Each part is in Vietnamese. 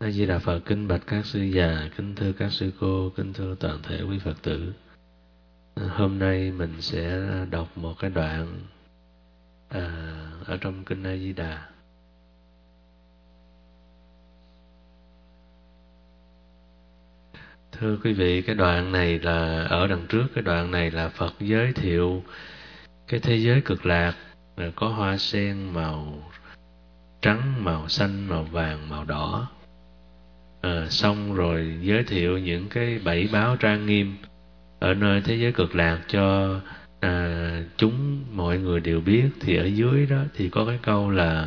A Di Đà Phật. Kính bạch các sư già, kính thưa các sư cô, kính thưa toàn thể quý Phật tử. Hôm nay mình sẽ đọc một cái đoạn ở trong kinh A Di Đà. Thưa quý vị, cái đoạn này là ở đằng trước, cái đoạn này là Phật giới thiệu cái thế giới cực lạc, có hoa sen màu trắng, màu xanh, màu vàng, màu đỏ. Xong rồi giới thiệu những cái bảy báo trang nghiêm ở nơi thế giới cực lạc cho chúng mọi người đều biết. Thì ở dưới đó thì có cái câu là: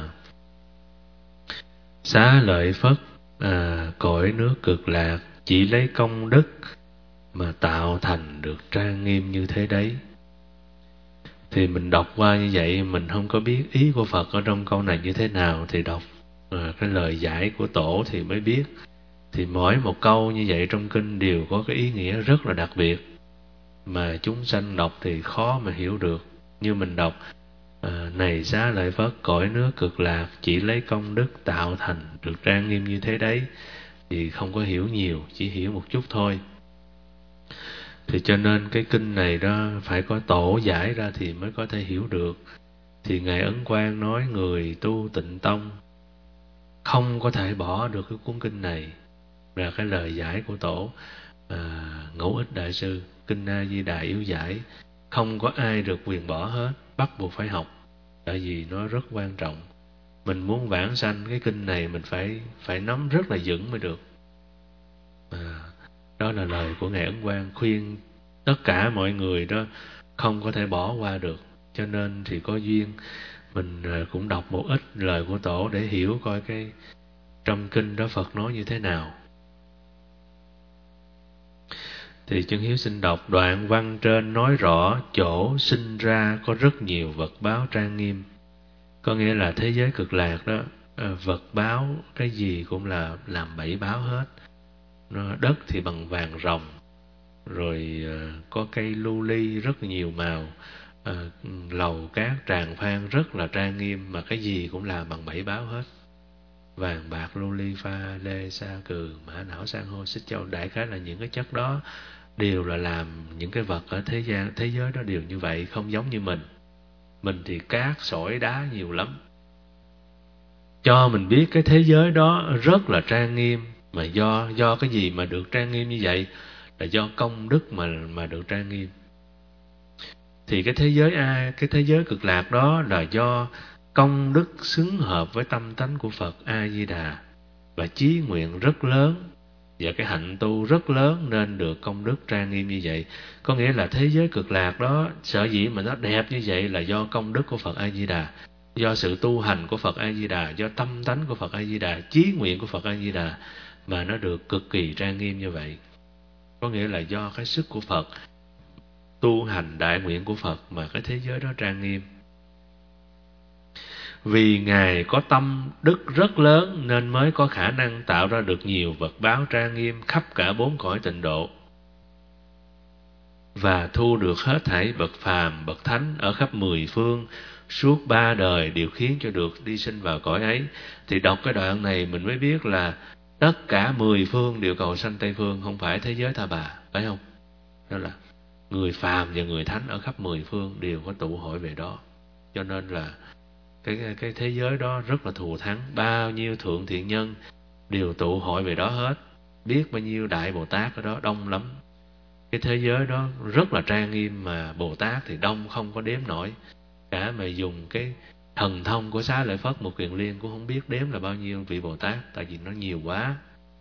xá lợi Phất, cõi nước cực lạc chỉ lấy công đức mà tạo thành được trang nghiêm như thế đấy. Thì mình đọc qua như vậy, mình không có biết ý của Phật ở trong câu này như thế nào, thì đọc cái lời giải của Tổ thì mới biết. Thì mỗi một câu như vậy trong kinh đều có cái ý nghĩa rất là đặc biệt, mà chúng sanh đọc thì khó mà hiểu được. Như mình đọc: này xá lợi Phất, cõi nước cực lạc chỉ lấy công đức tạo thành được trang nghiêm như thế đấy, thì không có hiểu nhiều, chỉ hiểu một chút thôi. Thì cho nên cái kinh này đó phải có Tổ giải ra thì mới có thể hiểu được. Thì Ngài Ấn Quang nói người tu Tịnh Tông không có thể bỏ được cái cuốn kinh này, là cái lời giải của Tổ Ngẫu Ích Đại Sư. Kinh A Di Đà yếu giải, không có ai được quyền bỏ hết, bắt buộc phải học, tại vì nó rất quan trọng. Mình muốn vãng sanh, cái kinh này mình phải nắm rất là vững mới được. Đó là lời của Ngài Ấn Quang khuyên tất cả mọi người đó không có thể bỏ qua được. Cho nên thì có duyên mình cũng đọc một ít lời của Tổ để hiểu coi cái trong kinh đó Phật nói như thế nào. Thì Chân Hiếu xin đọc đoạn văn trên nói rõ chỗ sinh ra có rất nhiều vật báo trang nghiêm. Có nghĩa là thế giới cực lạc đó, vật báo cái gì cũng là làm bảy báo hết. Đất thì bằng vàng ròng, rồi có cây lưu ly rất nhiều màu, lầu cát tràng phan rất là trang nghiêm, mà cái gì cũng là bằng bảy báo hết. Vàng bạc lưu ly pha lê sa cừ mã não san hô xích châu, đại khái là những cái chất đó đều là làm những cái vật ở thế giới đó đều như vậy, không giống như mình. Mình thì cát sỏi đá nhiều lắm, cho mình biết cái thế giới đó rất là trang nghiêm. Mà do cái gì mà được trang nghiêm như vậy? Là do công đức mà được trang nghiêm. Thì cái thế giới cực lạc đó là do công đức xứng hợp với tâm tánh của Phật A Di Đà, và chí nguyện rất lớn và cái hạnh tu rất lớn nên được công đức trang nghiêm như vậy. Có nghĩa là thế giới cực lạc đó sở dĩ mà nó đẹp như vậy là do công đức của Phật A Di Đà, do sự tu hành của Phật A Di Đà, do tâm tánh của Phật A Di Đà, chí nguyện của Phật A Di Đà mà nó được cực kỳ trang nghiêm như vậy. Có nghĩa là do cái sức của Phật, tu hành đại nguyện của Phật mà cái thế giới đó trang nghiêm. Vì Ngài có tâm đức rất lớn nên mới có khả năng tạo ra được nhiều vật báo trang nghiêm khắp cả bốn cõi tịnh độ, và thu được hết thảy bậc phàm, bậc thánh ở khắp mười phương, suốt ba đời đều khiến cho được đi sinh vào cõi ấy. Thì đọc cái đoạn này mình mới biết là tất cả mười phương đều cầu sanh Tây Phương, không phải thế giới Tha Bà, phải không? Đó là người phàm và người thánh ở khắp mười phương đều có tụ hội về đó. Cho nên là cái thế giới đó rất là thù thắng, bao nhiêu thượng thiện nhân đều tụ hội về đó hết, biết bao nhiêu đại Bồ Tát ở đó đông lắm. Cái thế giới đó rất là trang nghiêm, mà Bồ Tát thì đông không có đếm nổi. Cả mà dùng cái thần thông của Xá Lợi Phất Một Kiền Liên cũng không biết đếm là bao nhiêu vị Bồ Tát, tại vì nó nhiều quá.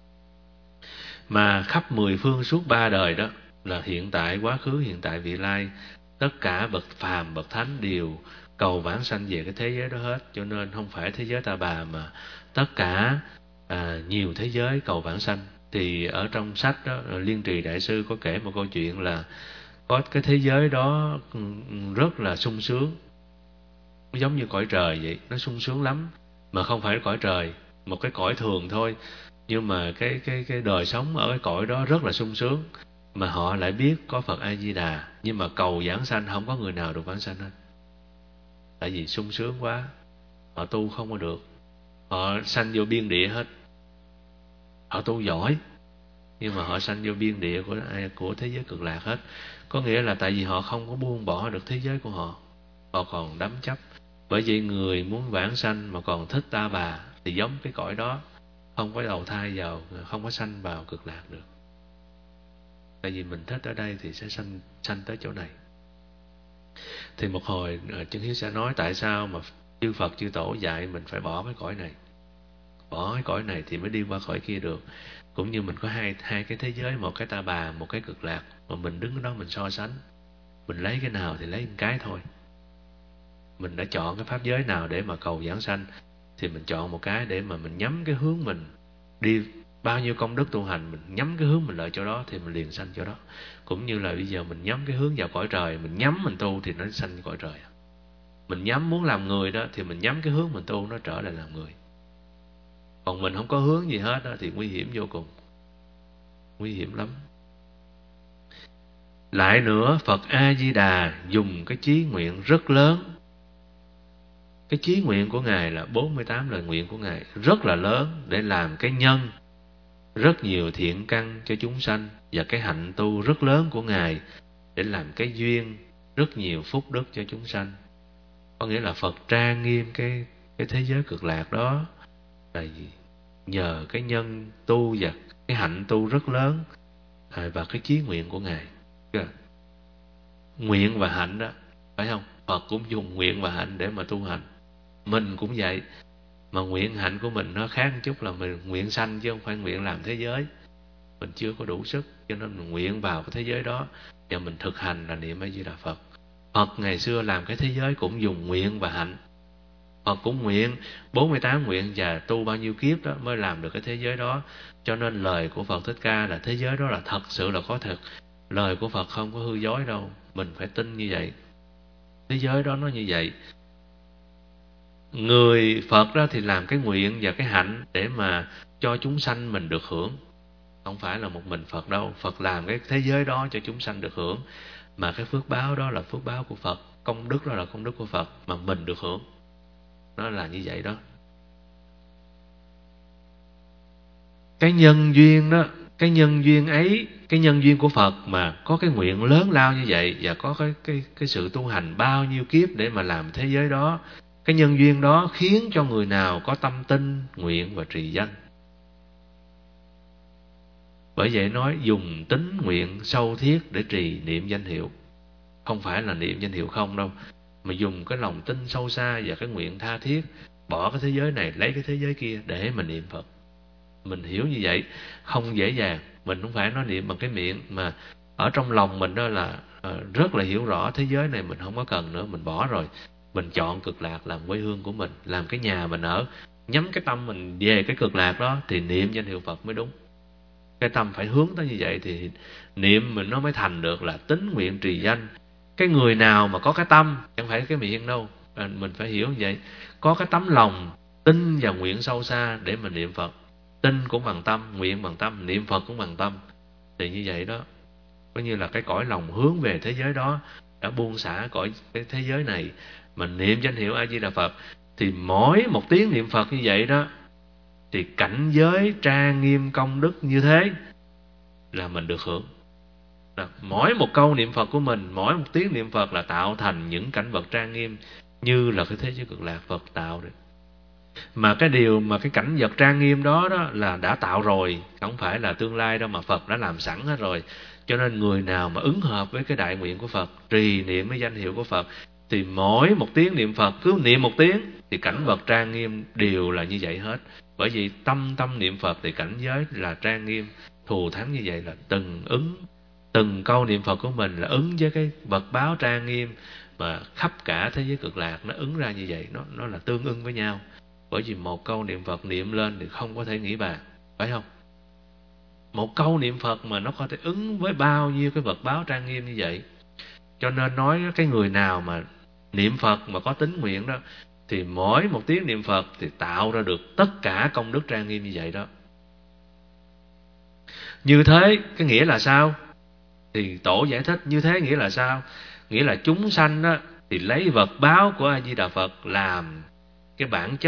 Mà khắp mười phương suốt ba đời đó, là hiện tại, quá khứ, hiện tại, vị lai, tất cả bậc phàm, bậc thánh đều cầu vãng sanh về cái thế giới đó hết. Cho nên không phải thế giới Ta Bà, mà tất cả nhiều thế giới cầu vãng sanh. Thì ở trong sách đó, Liên Trì Đại Sư có kể một câu chuyện là có cái thế giới đó rất là sung sướng, giống như cõi trời vậy, nó sung sướng lắm. Mà không phải cõi trời, một cái cõi thường thôi, nhưng mà cái đời sống ở cái cõi đó rất là sung sướng. Mà họ lại biết có Phật A Di Đà, nhưng mà cầu vãng sanh không có người nào được vãng sanh hết, tại vì sung sướng quá, họ tu không có được, họ sanh vô biên địa hết. họ tu giỏi, nhưng mà họ sanh vô biên địa của thế giới cực lạc hết. Có nghĩa là tại vì họ không có buông bỏ được thế giới của họ, họ còn đắm chấp. Bởi vậy người muốn vãng sanh mà còn thích ta bà thì giống cái cõi đó, không có đầu thai vào, không có sanh vào cực lạc được. Tại vì mình thích ở đây thì sẽ sanh tới chỗ này. Thì một hồi Chân Hiếu sẽ nói tại sao mà chư Phật chư Tổ dạy mình phải bỏ cái cõi này. Bỏ cái cõi này thì mới đi qua cõi kia được. Cũng như mình có hai cái thế giới, một cái ta bà, một cái cực lạc, mà mình đứng ở đó mình so sánh, mình lấy cái nào thì lấy một cái thôi. Mình đã chọn cái pháp giới nào để mà cầu giảng sanh thì mình chọn một cái để mà mình nhắm cái hướng mình đi, bao nhiêu công đức tu hành, mình nhắm cái hướng mình lợi chỗ đó thì mình liền sanh chỗ đó. Cũng như là bây giờ mình nhắm cái hướng vào cõi trời, mình nhắm mình tu thì nó sanh cõi trời. Mình nhắm muốn làm người đó thì mình nhắm cái hướng mình tu, nó trở lại làm người. Còn mình không có hướng gì hết đó, thì nguy hiểm vô cùng, nguy hiểm lắm. Lại nữa, Phật A Di Đà dùng cái chí nguyện rất lớn. Cái chí nguyện của Ngài là 48 lời nguyện của Ngài rất là lớn, để làm cái nhân rất nhiều thiện căn cho chúng sanh, và cái hạnh tu rất lớn của Ngài để làm cái duyên rất nhiều phúc đức cho chúng sanh. Có nghĩa là Phật trang nghiêm cái thế giới cực lạc đó là nhờ cái nhân tu và cái hạnh tu rất lớn, và cái chí nguyện của Ngài. Nguyện và hạnh đó, phải không? Phật cũng dùng nguyện và hạnh để mà tu hành. Mình cũng vậy. Mà nguyện hạnh của mình nó khác một chút, là mình nguyện sanh chứ không phải nguyện làm thế giới. Mình chưa có đủ sức, cho nên mình nguyện vào cái thế giới đó, và mình thực hành là niệm A Di Đà Phật. Phật ngày xưa làm cái thế giới cũng dùng nguyện và hạnh. Phật cũng nguyện 48 nguyện và tu bao nhiêu kiếp đó mới làm được cái thế giới đó. Cho nên lời của Phật Thích Ca là thế giới đó là thật sự là có thật. Lời của Phật không có hư dối đâu. Mình phải tin như vậy. Thế giới đó nó như vậy. Người Phật đó thì làm cái nguyện và cái hạnh để mà cho chúng sanh mình được hưởng. Không phải là một mình Phật đâu. Phật làm cái thế giới đó cho chúng sanh được hưởng. Mà cái phước báo đó là phước báo của Phật. Công đức đó là công đức của Phật mà mình được hưởng. Nó là như vậy đó. Cái nhân duyên đó, cái nhân duyên ấy, cái nhân duyên của Phật mà có cái nguyện lớn lao như vậy, và có cái sự tu hành bao nhiêu kiếp để mà làm thế giới đó. Cái nhân duyên đó khiến cho người nào có tâm tin, nguyện và trì danh. Bởi vậy nói dùng tín nguyện sâu thiết để trì niệm danh hiệu. Không phải là niệm danh hiệu không đâu, mà dùng cái lòng tin sâu xa và cái nguyện tha thiết, bỏ cái thế giới này lấy cái thế giới kia để mà niệm Phật. Mình hiểu như vậy không dễ dàng. Mình không phải nói niệm bằng cái miệng, mà ở trong lòng mình đó là rất là hiểu rõ thế giới này mình không có cần nữa, mình bỏ rồi. Mình chọn cực lạc làm quê hương của mình, làm cái nhà mình ở, nhắm cái tâm mình về cái cực lạc đó thì niệm danh hiệu Phật mới đúng. Cái tâm phải hướng tới như vậy thì niệm mình nó mới thành được là tín nguyện trì danh. Cái người nào mà có cái tâm, chẳng phải cái miệng đâu, mình phải hiểu như vậy. Có cái tấm lòng tin và nguyện sâu xa để mình niệm Phật. Tin cũng bằng tâm, nguyện bằng tâm, niệm Phật cũng bằng tâm. Thì như vậy đó, có như là cái cõi lòng hướng về thế giới đó, đã buông xả cõi cái thế giới này, mình niệm danh hiệu A Di Đà Phật. Thì mỗi một tiếng niệm Phật như vậy đó, thì cảnh giới trang nghiêm công đức như thế là mình được hưởng. Mỗi một câu niệm Phật của mình, mỗi một tiếng niệm Phật là tạo thành những cảnh vật trang nghiêm như là cái thế giới cực lạc Phật tạo được. Mà cái điều mà cái cảnh vật trang nghiêm đó đó là đã tạo rồi, không phải là tương lai đâu, mà Phật đã làm sẵn hết rồi. Cho nên người nào mà ứng hợp với cái đại nguyện của Phật, trì niệm cái danh hiệu của Phật, thì mỗi một tiếng niệm Phật, cứ niệm một tiếng thì cảnh vật trang nghiêm đều là như vậy hết. Bởi vì tâm niệm Phật thì cảnh giới là trang nghiêm, thù thắng như vậy, là từng câu niệm Phật của mình là ứng với cái vật báo trang nghiêm mà khắp cả thế giới cực lạc nó ứng ra như vậy, nó là tương ưng với nhau. Bởi vì một câu niệm Phật niệm lên thì không có thể nghĩ bàn, phải không? Một câu niệm Phật mà nó có thể ứng với bao nhiêu cái vật báo trang nghiêm như vậy. Cho nên nói cái người nào mà niệm Phật mà có tín nguyện đó, thì mỗi một tiếng niệm Phật thì tạo ra được tất cả công đức trang nghiêm như vậy đó. Như thế cái nghĩa là sao? Thì Tổ giải thích như thế nghĩa là sao? Nghĩa là chúng sanh đó thì lấy vật báo của A Di Đà Phật làm cái bản chất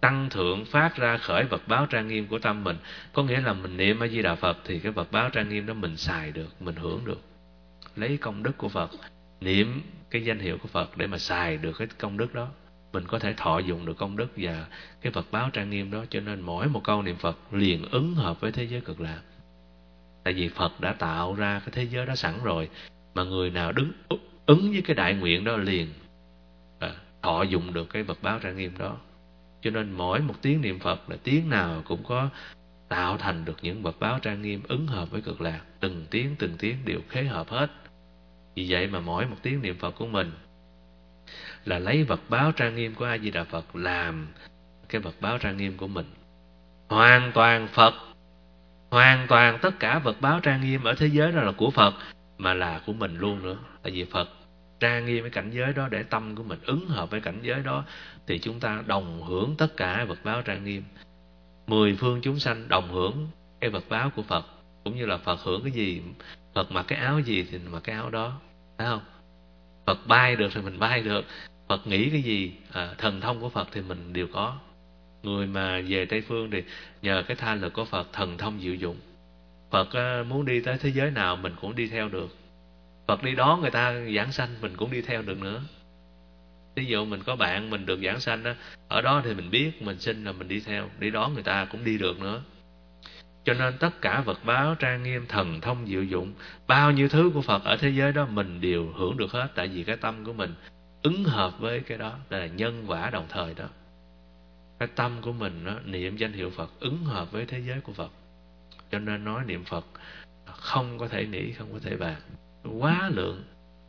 tăng thượng phát ra khởi vật báo trang nghiêm của tâm mình. Có nghĩa là mình niệm A Di Đà Phật thì cái vật báo trang nghiêm đó mình xài được, mình hưởng được, lấy công đức của Phật, niệm cái danh hiệu của Phật để mà xài được cái công đức đó, mình có thể thọ dụng được công đức và cái vật báo trang nghiêm đó. Cho nên mỗi một câu niệm Phật liền ứng hợp với thế giới cực lạc. Tại vì Phật đã tạo ra cái thế giới đó sẵn rồi, mà người nào ứng với cái đại nguyện đó liền thọ dụng được cái vật báo trang nghiêm đó. Cho nên mỗi một tiếng niệm Phật là tiếng nào cũng có tạo thành được những vật báo trang nghiêm ứng hợp với cực lạc. Từng tiếng đều khế hợp hết. Vì vậy mà mỗi một tiếng niệm Phật của mình là lấy vật báo trang nghiêm của A Di Đà Phật làm cái vật báo trang nghiêm của mình. Hoàn toàn Phật, hoàn toàn tất cả vật báo trang nghiêm ở thế giới đó là của Phật, mà là của mình luôn nữa. Tại vì Phật trang nghiêm cái cảnh giới đó để tâm của mình ứng hợp với cảnh giới đó, thì chúng ta đồng hưởng tất cả vật báo trang nghiêm. 10 phương chúng sanh đồng hưởng cái vật báo của Phật, cũng như là Phật hưởng cái gì, Phật mặc cái áo gì thì mặc cái áo đó, phải không? Phật bay được thì mình bay được, Phật nghĩ cái gì, thần thông của Phật thì mình đều có. Người mà về Tây Phương thì nhờ cái tha lực của Phật thần thông diệu dụng. Phật muốn đi tới thế giới nào mình cũng đi theo được. Phật đi đón người ta giảng sanh mình cũng đi theo được nữa. Ví dụ mình có bạn mình được giảng sanh đó, ở đó thì mình biết mình xin là mình đi theo, đi đón người ta cũng đi được nữa. Cho nên tất cả vật báo trang nghiêm, thần thông diệu dụng, bao nhiêu thứ của Phật ở thế giới đó mình đều hưởng được hết. Tại vì cái tâm của mình ứng hợp với cái đó, đây là nhân quả đồng thời đó. Cái tâm của mình đó, niệm danh hiệu Phật ứng hợp với thế giới của Phật. Cho nên nói niệm Phật không có thể nghĩ, không có thể bàn, quá lượng.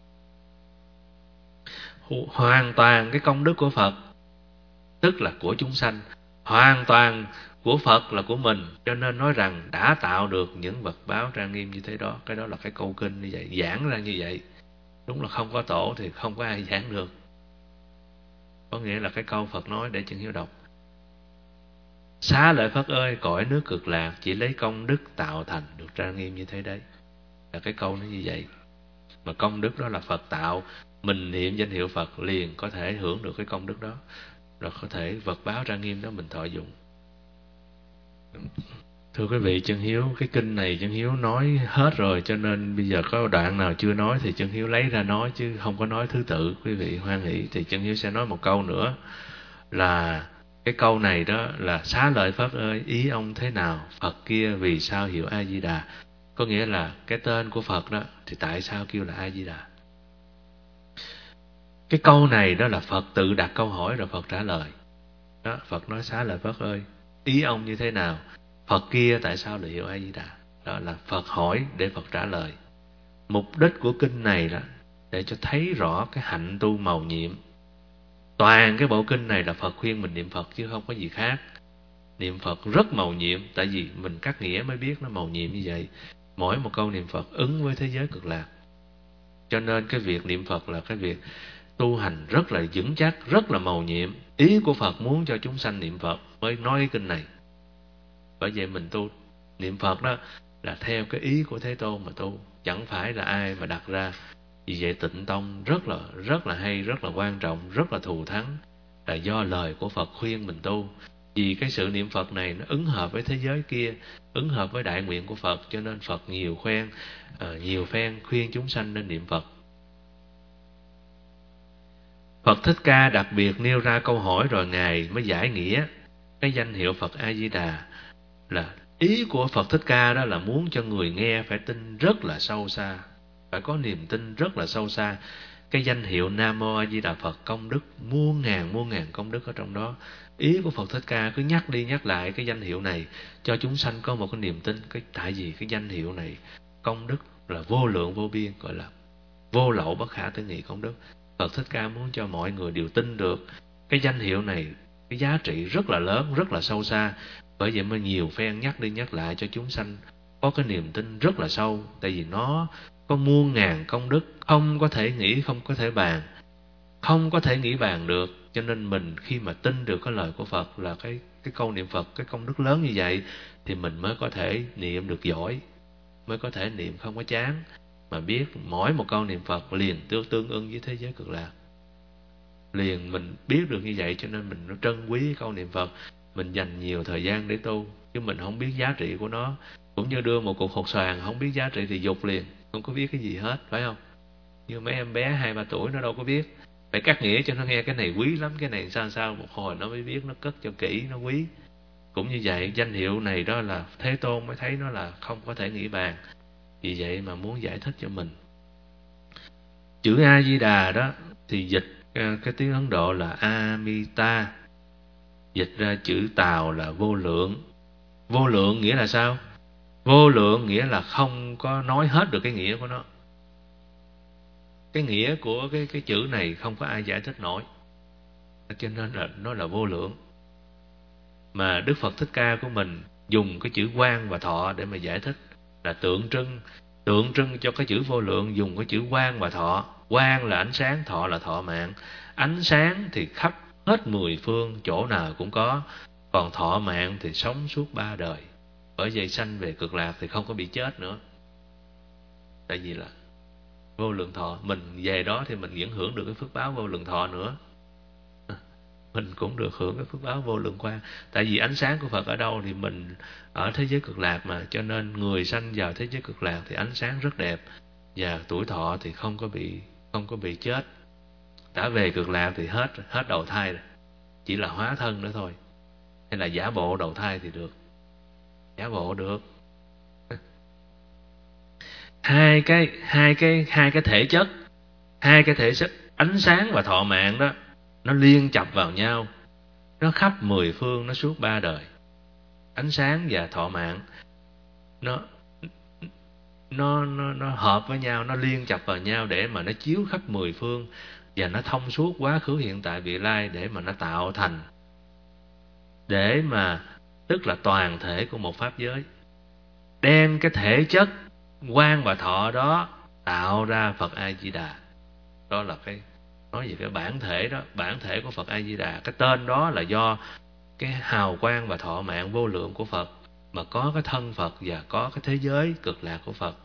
Hoàn toàn cái công đức của Phật tức là của chúng sanh, hoàn toàn của Phật là của mình. Cho nên nói rằng đã tạo được những vật báo trang nghiêm như thế đó. Cái đó là cái câu kinh như vậy, giảng ra như vậy. Đúng là không có tổ thì không có ai giảng được. Có nghĩa là cái câu Phật nói để Chân Hiếu đọc: Xá lợi Phất ơi, cõi nước cực lạc chỉ lấy công đức tạo thành được trang nghiêm như thế đấy. Là cái câu nó như vậy. Mà công đức đó là Phật tạo, mình niệm danh hiệu Phật liền có thể hưởng được cái công đức đó, rồi có thể vật báo trang nghiêm đó mình thọ dụng. Thưa quý vị, Chân Hiếu, cái kinh này Chân Hiếu nói hết rồi, cho nên bây giờ có đoạn nào chưa nói thì Chân Hiếu lấy ra nói, chứ không có nói thứ tự. Quý vị hoan hỷ thì Chân Hiếu sẽ nói một câu nữa, là cái câu này đó là: Xá lợi Phất ơi, ý ông thế nào? Phật kia vì sao hiệu A Di Đà? Có nghĩa là cái tên của Phật đó thì tại sao kêu là A Di Đà? Cái câu này đó là Phật tự đặt câu hỏi rồi Phật trả lời đó. Phật nói: Xá lợi Phất ơi, ý ông như thế nào? Phật kia tại sao lại hiệu A Di Đà? Đó là Phật hỏi để Phật trả lời. Mục đích của kinh này là để cho thấy rõ cái hạnh tu mầu nhiệm. Toàn cái bộ kinh này là Phật khuyên mình niệm Phật chứ không có gì khác. Niệm Phật rất mầu nhiệm, tại vì mình cắt nghĩa mới biết nó mầu nhiệm như vậy. Mỗi một câu niệm Phật ứng với thế giới cực lạc. Cho nên cái việc niệm Phật là cái việc tu hành rất là vững chắc, rất là mầu nhiệm. Ý của Phật muốn cho chúng sanh niệm Phật mới nói cái kinh này. Bởi vậy mình tu niệm Phật đó là theo cái ý của Thế Tôn mà tu, chẳng phải là ai mà đặt ra. Vì vậy Tịnh Tông rất là hay, rất là quan trọng, rất là thù thắng, là do lời của Phật khuyên mình tu. Vì cái sự niệm Phật này nó ứng hợp với thế giới kia, ứng hợp với đại nguyện của Phật, cho nên Phật nhiều phen khuyên chúng sanh nên niệm Phật. Phật Thích Ca đặc biệt nêu ra câu hỏi rồi Ngài mới giải nghĩa cái danh hiệu Phật A Di Đà. Là ý của Phật Thích Ca đó là muốn cho người nghe phải tin rất là sâu xa, phải có niềm tin rất là sâu xa. Cái danh hiệu Nam Mô A Di Đà Phật công đức muôn ngàn công đức ở trong đó. Ý của Phật Thích Ca cứ nhắc đi nhắc lại cái danh hiệu này cho chúng sanh có một cái niềm tin. Tại vì cái danh hiệu này công đức là vô lượng vô biên, gọi là vô lậu bất khả tư nghị công đức. Phật Thích Ca muốn cho mọi người đều tin được cái danh hiệu này, cái giá trị rất là lớn, rất là sâu xa. Bởi vậy mới nhiều phen nhắc đi nhắc lại cho chúng sanh có cái niềm tin rất là sâu. Tại vì nó có muôn ngàn công đức, không có thể nghĩ, không có thể bàn, không có thể nghĩ bàn được. Cho nên mình khi mà tin được cái lời của Phật là cái câu niệm Phật, cái công đức lớn như vậy, thì mình mới có thể niệm được giỏi, mới có thể niệm không có chán, mà biết mỗi một câu niệm Phật liền tương ưng với thế giới cực lạc. liền mình biết được như vậy, cho nên mình nó trân quý cái câu niệm Phật, mình dành nhiều thời gian để tu. Chứ mình không biết giá trị của nó, cũng như đưa một cục hột xoàn không biết giá trị thì dục liền, không có biết cái gì hết, phải không? Như mấy em bé 2-3 tuổi nó đâu có biết, phải cắt nghĩa cho nó nghe cái này quý lắm, cái này sao sao, một hồi nó mới biết, nó cất cho kỹ, nó quý. Cũng như vậy, danh hiệu này đó là Thế Tôn mới thấy nó là không có thể nghĩ bàn, vì vậy mà muốn giải thích cho mình. Chữ A Di Đà đó thì dịch cái tiếng Ấn Độ là Amita, dịch ra chữ Tào là vô lượng. Vô lượng nghĩa là sao? Vô lượng nghĩa là không có nói hết được cái nghĩa của nó. Cái nghĩa của cái chữ này không có ai giải thích nổi, cho nên là nó là vô lượng. Mà Đức Phật Thích Ca của mình dùng cái chữ quang và thọ để mà giải thích, là tượng trưng cho cái chữ vô lượng, dùng cái chữ quang và thọ. Quang là ánh sáng, thọ là thọ mạng. Ánh sáng thì khắp hết 10 phương, chỗ nào cũng có. Còn thọ mạng thì sống suốt 3 đời. Bởi vậy sanh về cực lạc thì không có bị chết nữa. Tại vì là vô lượng thọ, mình về đó thì mình vẫn hưởng được cái phước báo vô lượng thọ nữa. Mình cũng được hưởng cái phước báo vô lượng quang. Tại vì ánh sáng của Phật ở đâu thì mình ở thế giới cực lạc mà, cho nên người sanh vào thế giới cực lạc thì ánh sáng rất đẹp, và tuổi thọ thì không có bị chết. Đã về cực lạc thì hết đầu thai rồi, chỉ là hóa thân nữa thôi, hay là giả bộ đầu thai thì được, giả bộ được. Hai cái thể chất, ánh sáng và thọ mạng đó, nó liên chập vào nhau, nó khắp 10 phương, nó suốt 3 đời. Ánh sáng và thọ mạng nó hợp với nhau, nó liên chập vào nhau để mà nó chiếu khắp 10 phương, và nó thông suốt quá khứ hiện tại vị lai, để mà nó tạo thành, để mà tức là toàn thể của một pháp giới, đem cái thể chất quang và thọ đó tạo ra Phật A Di Đà. Đó là cái nói về cái bản thể đó, bản thể của Phật A Di Đà. Cái tên đó là do cái hào quang và thọ mạng vô lượng của Phật mà có cái thân Phật và có cái thế giới cực lạc của Phật.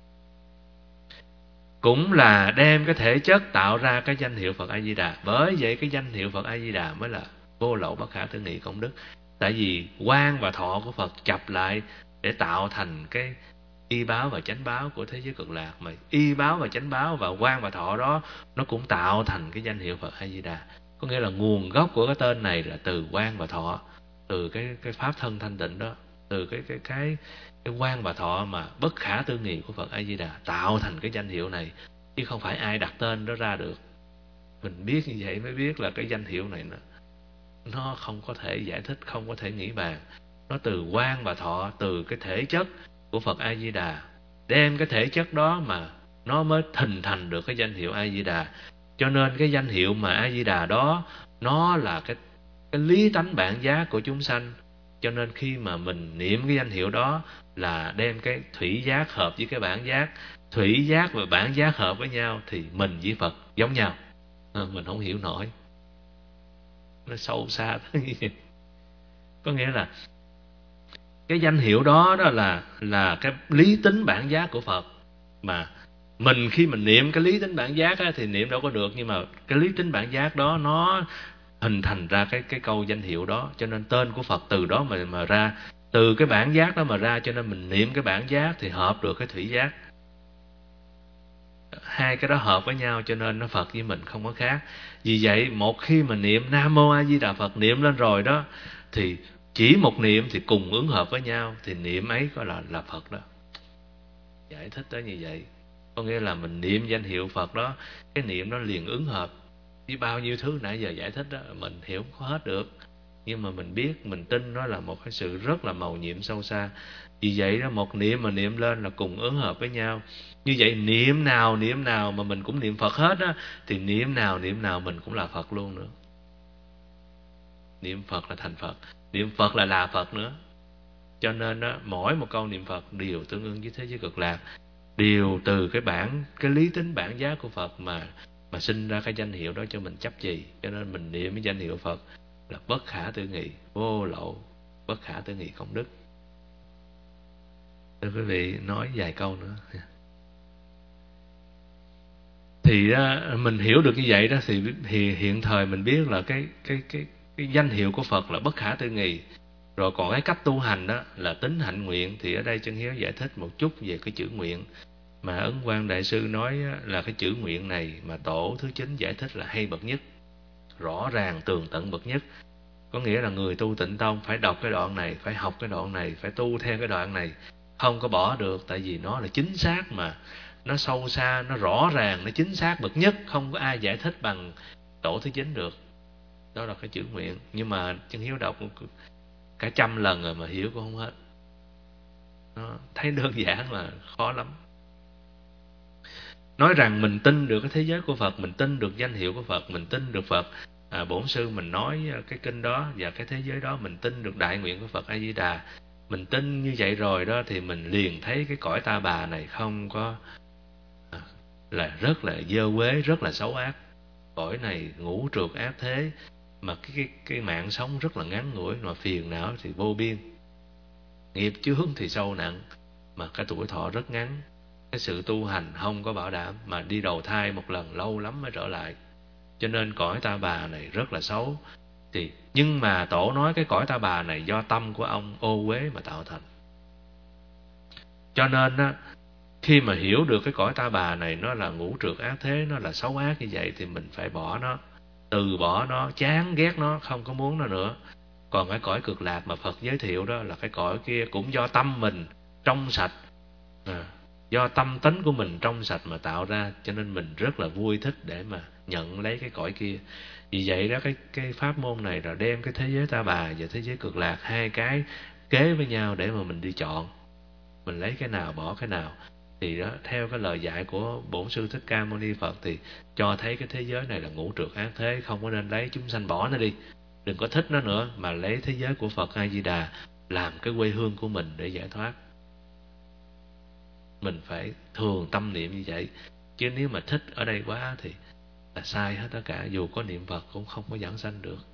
Cũng là đem cái thể chất tạo ra cái danh hiệu Phật A Di Đà. Bởi vậy cái danh hiệu Phật A Di Đà mới là vô lậu bất khả tư nghị công đức. Tại vì quang và thọ của Phật chập lại để tạo thành cái y báo và chánh báo của thế giới cực lạc. Mà y báo và chánh báo và quang và thọ đó, nó cũng tạo thành cái danh hiệu Phật A Di Đà. Có nghĩa là nguồn gốc của cái tên này là từ quang và thọ, từ cái pháp thân thanh tịnh đó, từ cái quang và thọ mà bất khả tư nghị của Phật A Di Đà tạo thành cái danh hiệu này, chứ không phải ai đặt tên đó ra được. Mình biết như vậy mới biết là cái danh hiệu này nó không có thể giải thích, không có thể nghĩ bàn. Nó từ quang và thọ, từ cái thể chất của Phật A Di Đà, đem cái thể chất đó mà nó mới hình thành được cái danh hiệu A Di Đà. Cho nên cái danh hiệu mà A Di Đà đó, nó là cái lý tánh bản giác của chúng sanh. Cho nên khi mà mình niệm cái danh hiệu đó là đem cái thủy giác hợp với cái bản giác, thủy giác và bản giác hợp với nhau thì mình với Phật giống nhau. Mình không hiểu nổi, nó sâu xa tới như vậy. Có nghĩa là cái danh hiệu đó là cái lý tính bản giác của Phật. Mà mình khi mình niệm cái lý tính bản giác á, thì niệm đâu có được, nhưng mà cái lý tính bản giác đó nó hình thành ra cái câu danh hiệu đó. Cho nên tên của Phật từ đó mà ra, từ cái bản giác đó mà ra, cho nên mình niệm cái bản giác thì hợp được cái thủy giác. Hai cái đó hợp với nhau, cho nên nó Phật với mình không có khác. Vì vậy một khi mà niệm Nam Mô A Di Đà Phật niệm lên rồi đó, thì chỉ một niệm thì cùng ứng hợp với nhau, thì niệm ấy có là Phật đó. Giải thích tới như vậy. Có nghĩa là mình niệm danh hiệu Phật đó, cái niệm đó liền ứng hợp với bao nhiêu thứ nãy giờ giải thích đó, mình hiểu không có hết được. Nhưng mà mình biết, mình tin nó là một cái sự rất là mầu nhiệm sâu xa. Vì vậy đó, một niệm mà niệm lên là cùng ứng hợp với nhau. Như vậy niệm nào mà mình cũng niệm Phật hết á, thì niệm nào mình cũng là Phật luôn nữa. Niệm Phật là thành Phật, niệm Phật là Phật nữa. Cho nên đó, mỗi một câu niệm Phật đều tương ứng với thế giới cực lạc, đều từ cái lý tính bản giác của Phật mà sinh ra cái danh hiệu đó cho mình chấp trì. Cho nên mình niệm cái danh hiệu Phật là bất khả tư nghị, vô lậu bất khả tư nghị công đức. Thưa quý vị, nói vài câu nữa. Thì mình hiểu được như vậy đó thì hiện thời mình biết là cái danh hiệu của Phật là bất khả tư nghị. Rồi còn cái cách tu hành đó là tín hạnh nguyện. Thì ở đây Chân Hiếu giải thích một chút về cái chữ nguyện. Mà Ấn Quang Đại Sư nói là cái chữ nguyện này mà Tổ thứ 9 giải thích là hay bậc nhất, rõ ràng tường tận bậc nhất. Có nghĩa là người tu Tịnh Tông phải đọc cái đoạn này, phải học cái đoạn này, phải tu theo cái đoạn này, không có bỏ được. Tại vì nó là chính xác mà, nó sâu xa, nó rõ ràng, nó chính xác bậc nhất, không có ai giải thích bằng Tổ thứ 9 được. Đó là cái chữ nguyện. Nhưng mà Chân Hiếu đọc cả 100 lần rồi mà hiểu cũng không hết. Nó thấy đơn giản mà khó lắm. Nói rằng mình tin được cái thế giới của Phật, mình tin được danh hiệu của Phật, mình tin được Phật. Bổn sư mình nói cái kinh đó và cái thế giới đó, mình tin được đại nguyện của Phật A Di Đà. Mình tin như vậy rồi đó thì mình liền thấy cái cõi ta bà này không có là rất là dơ quế, rất là xấu ác. Cõi này ngũ trượt ác thế, mà cái mạng sống rất là ngắn ngủi, mà phiền não thì vô biên, nghiệp chướng thì sâu nặng, mà cái tuổi thọ rất ngắn. Cái sự tu hành không có bảo đảm, mà đi đầu thai một lần lâu lắm mới trở lại. Cho nên cõi ta bà này rất là xấu. Nhưng mà Tổ nói cái cõi ta bà này do tâm của ông ô uế mà tạo thành. Cho nên á, khi mà hiểu được cái cõi ta bà này nó là ngũ trượt ác thế, nó là xấu ác như vậy, thì mình phải bỏ nó, từ bỏ nó, chán ghét nó, không có muốn nó nữa. Còn cái cõi cực lạc mà Phật giới thiệu đó là cái cõi kia cũng do tâm mình trong sạch, do tâm tánh của mình trong sạch mà tạo ra. Cho nên mình rất là vui thích để mà nhận lấy cái cõi kia. Vì vậy đó, cái pháp môn này là đem cái thế giới ta bà và thế giới cực lạc, hai cái kế với nhau để mà mình đi chọn, mình lấy cái nào bỏ cái nào. Thì đó, theo cái lời dạy của Bổn Sư Thích Ca Mâu Ni Phật thì cho thấy cái thế giới này là ngũ trượt ác thế, không có nên lấy, chúng sanh bỏ nó đi, đừng có thích nó nữa, mà lấy thế giới của Phật A Di Đà làm cái quê hương của mình để giải thoát. Mình phải thường tâm niệm như vậy, chứ nếu mà thích ở đây quá thì là sai hết tất cả. Dù có niệm Phật cũng không có giảng sanh được.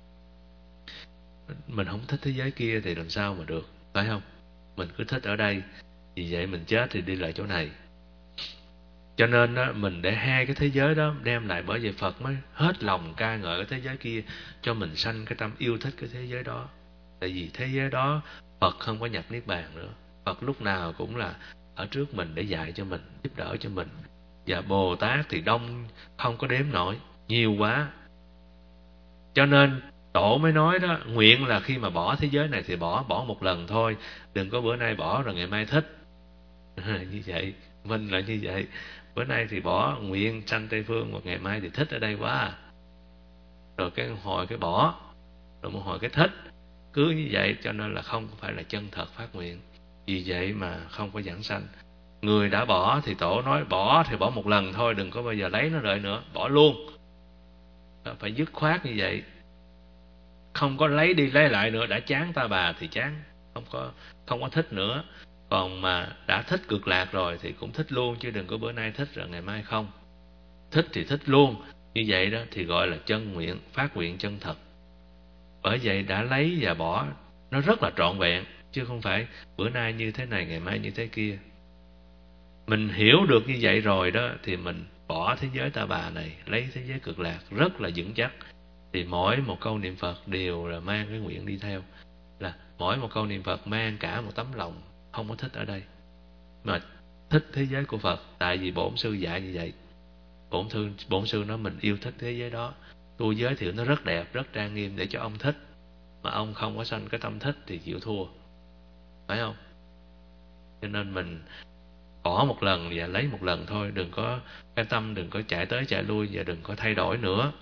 Mình không thích thế giới kia thì làm sao mà được, phải không? Mình cứ thích ở đây, vì vậy mình chết thì đi lại chỗ này. Cho nên đó, mình để hai cái thế giới đó đem lại, bởi vậy Phật mới hết lòng ca ngợi cái thế giới kia, cho mình sanh cái tâm yêu thích cái thế giới đó. Tại vì thế giới đó Phật không có nhập Niết Bàn nữa. Phật lúc nào cũng là ở trước mình để dạy cho mình, giúp đỡ cho mình. Và Bồ Tát thì đông không có đếm nổi, nhiều quá. Cho nên Tổ mới nói đó, nguyện là khi mà bỏ thế giới này thì bỏ một lần thôi, đừng có bữa nay bỏ rồi ngày mai thích. Như vậy, mình là như vậy. Bữa nay thì bỏ nguyện sanh Tây Phương, một ngày mai thì thích ở đây quá, rồi cái hồi cái bỏ, rồi một hồi cái thích, cứ như vậy. Cho nên là không phải là chân thật phát nguyện. Vì vậy mà không có giảng sanh. Người đã bỏ thì Tổ nói bỏ thì bỏ một lần thôi, đừng có bao giờ lấy nó lại nữa, bỏ luôn. Phải dứt khoát như vậy, không có lấy đi lấy lại nữa. Đã chán ta bà thì chán, không có thích nữa. Còn mà đã thích cực lạc rồi thì cũng thích luôn, chứ đừng có bữa nay thích rồi ngày mai không. Thích thì thích luôn. Như vậy đó thì gọi là chân nguyện, phát nguyện chân thật. Bởi vậy đã lấy và bỏ nó rất là trọn vẹn, chứ không phải bữa nay như thế này, ngày mai như thế kia. Mình hiểu được như vậy rồi đó thì mình bỏ thế giới ta bà này, lấy thế giới cực lạc rất là vững chắc. Thì mỗi một câu niệm Phật đều là mang cái nguyện đi theo, là mỗi một câu niệm Phật mang cả một tấm lòng không có thích ở đây, mà thích thế giới của Phật. Tại vì Bổn Sư dạy như vậy. Bổn Sư nói mình yêu thích thế giới đó. Tu giới thiệu nó rất đẹp, rất trang nghiêm để cho ông thích, mà ông không có sanh cái tâm thích thì chịu thua, phải không? Cho nên mình bỏ một lần và lấy một lần thôi, đừng có cái tâm đừng có chạy tới chạy lui, và đừng có thay đổi nữa.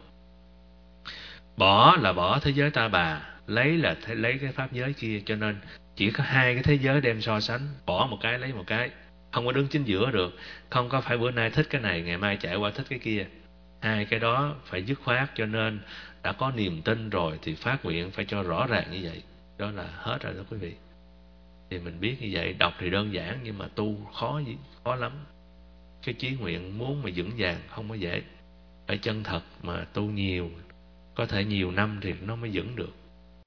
Bỏ là bỏ thế giới ta bà, lấy là lấy cái pháp giới kia. Cho nên chỉ có hai cái thế giới đem so sánh, bỏ một cái lấy một cái, không có đứng chính giữa được. Không có phải bữa nay thích cái này, ngày mai chạy qua thích cái kia. Hai cái đó phải dứt khoát. Cho nên đã có niềm tin rồi thì phát nguyện phải cho rõ ràng như vậy. Đó là hết rồi đó quý vị. Thì mình biết như vậy, đọc thì đơn giản nhưng mà tu khó lắm. Cái chí nguyện muốn mà vững vàng không có dễ. Phải chân thật mà tu nhiều, có thể nhiều năm thì nó mới vững được.